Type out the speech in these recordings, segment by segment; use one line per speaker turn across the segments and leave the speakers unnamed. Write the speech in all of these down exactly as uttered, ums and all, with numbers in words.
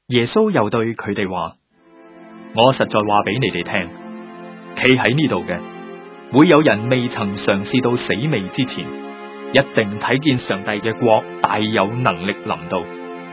耶穌又對佢哋話：我實在話俾你哋聽，企喺呢度嘅，會有人未曾嘗試到死味之前，一定睇見上帝嘅國大有能力臨到。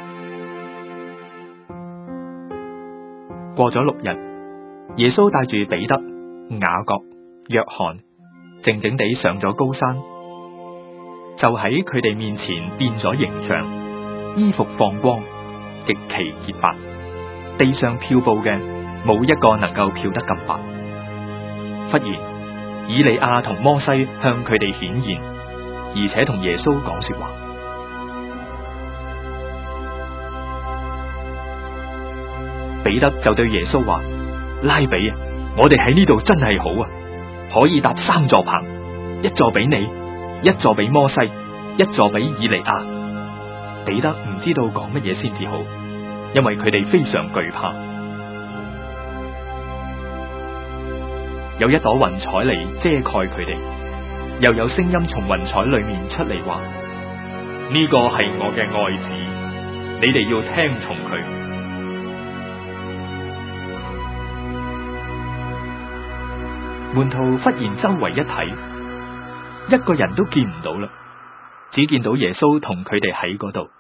過咗六日，耶穌帶住彼得、雅各、約翰，靜靜地上咗高山，就喺佢哋面前變咗形象，衣服放光，極其潔白，地上漂布嘅冇一個能夠漂得咁白。忽然，以利亞同摩西向佢哋顯現，而且同耶穌講說話。彼得就對耶穌話：拉比啊，我哋喺呢度真係好啊，可以搭三座棚，一座俾你，一座俾摩西，一座俾以利亞。彼得唔知道講乜嘢先至好，因為佢哋非常懼怕。有一朵雲彩嚟遮蓋佢哋，又有聲音從雲彩裏面出嚟話：呢個係我嘅愛子，你哋要聽從佢。門徒忽然周圍一睇，一個人都見唔到啦，只見到耶穌同佢哋喺嗰度。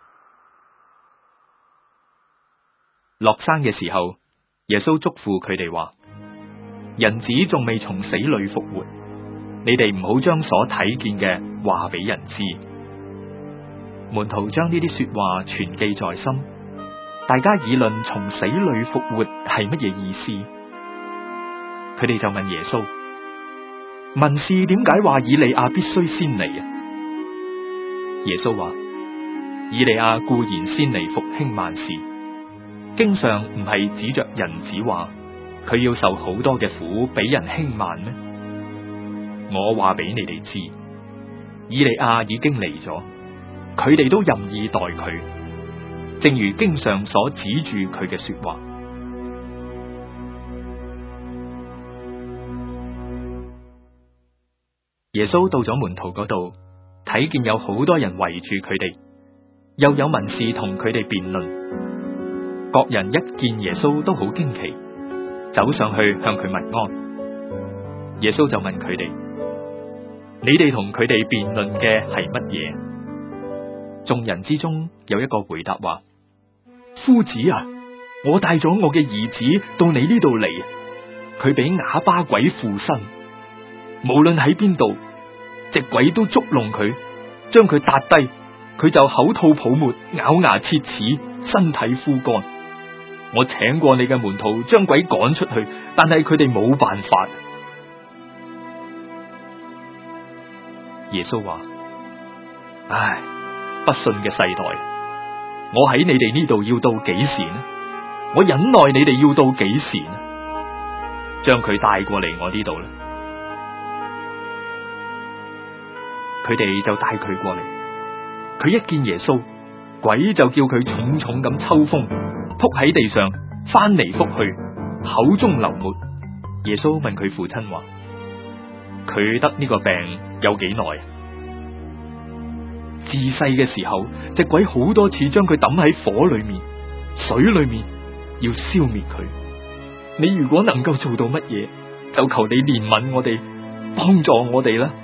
落山嘅時候，耶穌囑咐佢哋話：人子仲未從死裏復活，你哋唔好將所睇見嘅話俾人知。門徒將呢啲說話存記在心，大家議論從死裏復活係乜嘢意思。佢哋就問耶穌：文士點解話以利亞必須先嚟啊？耶穌話：以利亞固然先嚟復興萬事，經上唔係指着人子話佢要受好多嘅苦，俾人輕慢咩？我話俾你哋知，以利亞已經嚟咗，佢哋都任意待佢，正如經上所指住佢嘅說話。耶穌到咗門徒嗰度，睇見有好多人圍住佢哋，又有文士同佢哋辯論。各人一見耶穌都好驚奇，走上去向佢問安。耶穌就問佢哋：你哋同佢哋辯論嘅係乜嘢？眾人之中有一個回答話：夫子啊，我帶咗我嘅兒子到你呢度嚟，佢俾啞巴鬼附身，無論喺邊度，隻鬼都捉弄佢，將佢撻低，佢就口吐泡沫，咬牙切齒，身體枯乾。我請過你嘅門徒將鬼趕出去，但係佢哋冇辦法。耶穌話：唉，不信嘅世代，我喺你哋呢度要到幾時呢？我忍耐你哋要到幾時呢？將佢帶過嚟我呢度啦。佢哋就帶佢過嚟，佢一見耶穌，鬼就叫佢重重咁抽風，撲喺地上，翻嚟覆去，口中流沫。耶穌問佢父親話：佢得呢個病有幾耐？自細嘅時候，隻鬼好多次將佢抌喺火裏面、水裏面，要消滅佢。你如果能夠做到乜嘢，就求你憐憫我哋，幫助我哋啦。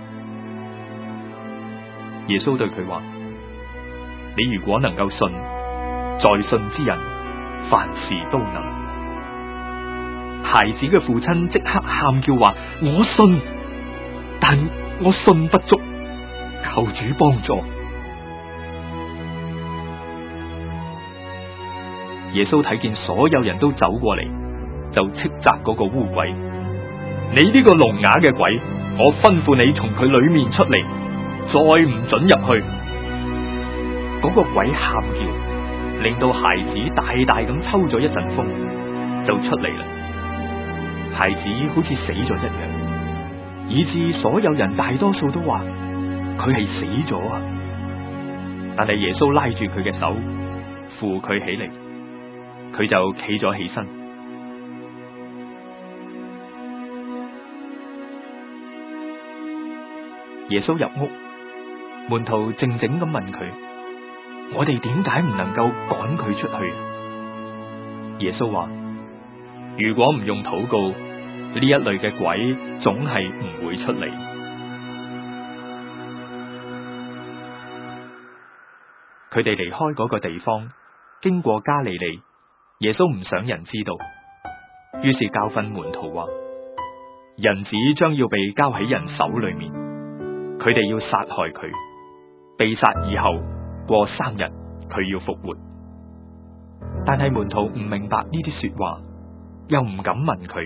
耶穌對佢話：你如果能夠信，在信之人凡事都能。孩子嘅父親即刻喊叫話：我信，但我信不足，求主幫助。耶穌睇見所有人都走過嚟，就斥責嗰個污鬼：你呢個聾啞嘅鬼，我吩咐你從佢裏面出嚟，再唔准入去。嗰個鬼喊叫，令到孩子大大咁抽咗一陣風，就出嚟啦。孩子好似死咗一樣，以致所有人大多數都話佢係死咗啊。但係耶穌拉住佢嘅手，扶佢起嚟，佢就企咗起身。耶穌入屋，門徒靜靜咁問佢：我哋點解唔能夠趕佢出去？ 耶穌話：如果唔用禱告，呢一類嘅鬼總係唔會出嚟。佢哋離開嗰個地方，經過加利利，耶穌唔想人知道，於是教訓門徒話：人子將要被交喺人手裏面，佢哋要殺害佢，被殺以後過三日佢要復活。但係門徒唔明白呢啲說話，又唔敢問佢。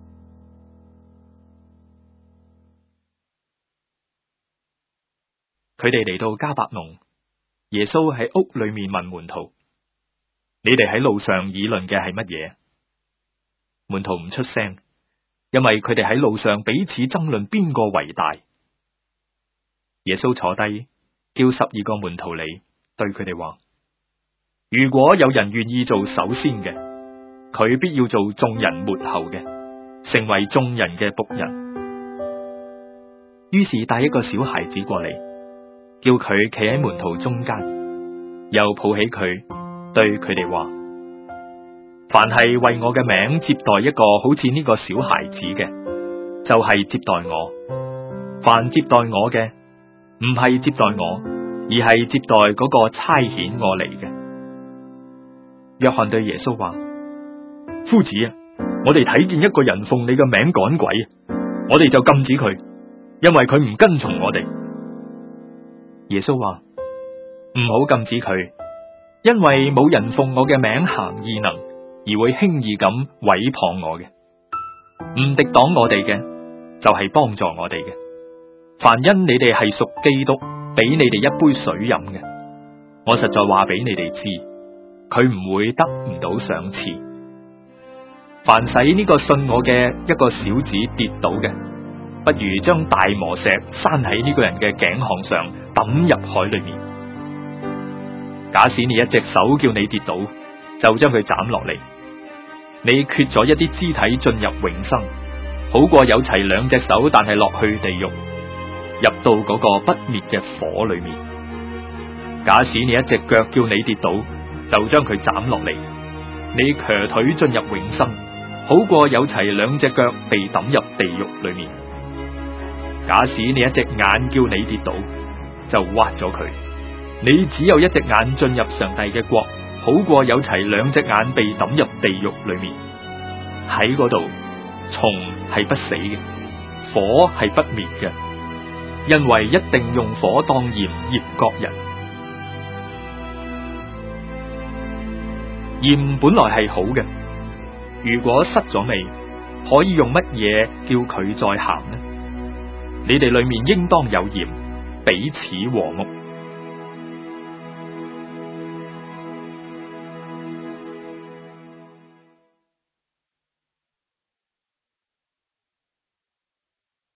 佢哋嚟到迦百農，耶穌喺屋裏面問門徒：你哋喺路上議論嘅係乜嘢？門徒唔出聲，因為佢哋喺路上彼此爭論邊個為大。耶穌坐低，叫十二個門徒嚟，對佢哋話：如果有人願意做首先嘅，佢必要做眾人末後嘅，成為眾人嘅僕人。於是帶一個小孩子過嚟，叫佢企喺門徒中間，又抱起佢，對佢哋話：凡係為我嘅名接待一個好似呢個小孩子嘅，就係接待我；凡接待我嘅，唔係接待我，而係接待嗰個差遣我嚟嘅。約翰對耶穌話：夫子啊，我哋睇見一個人奉你嘅名趕鬼，我哋就禁止佢，因為佢唔跟從我哋。耶穌話：唔好禁止佢，因為冇人奉我嘅名行異能，而會輕易咁毀謗我嘅。唔敵擋我哋嘅，就係幫助我哋嘅。凡因你哋係屬基督，俾你哋一杯水飲嘅，我實在話俾你哋知，佢唔會得唔到賞賜。凡使呢個信我嘅一個小子跌倒嘅，不如將大磨石拴喺呢個人嘅頸項上，抌入海裏面。假使你一隻手叫你跌倒，就將佢斬落嚟。你缺咗一啲肢體進入永生，好過有齊兩隻手，但係落去地獄，入到嗰個不滅嘅火裏面。假使你一隻腳叫你跌倒，就將佢斬落嚟。你瘸腿進入永生，好過有齊兩隻腳被抌入地獄裏面。假使你一隻眼叫你跌倒，就挖咗佢。你只有一隻眼進入上帝嘅國，好過有齊兩隻眼被抌入地獄裏面。喺嗰度，蟲係不死嘅，火係不滅嘅，因為一定用火當鹽醃各人。鹽本來係好嘅，如果失咗味，可以用乜嘢叫佢再鹹呢？你哋裏面應當有鹽，彼此和睦。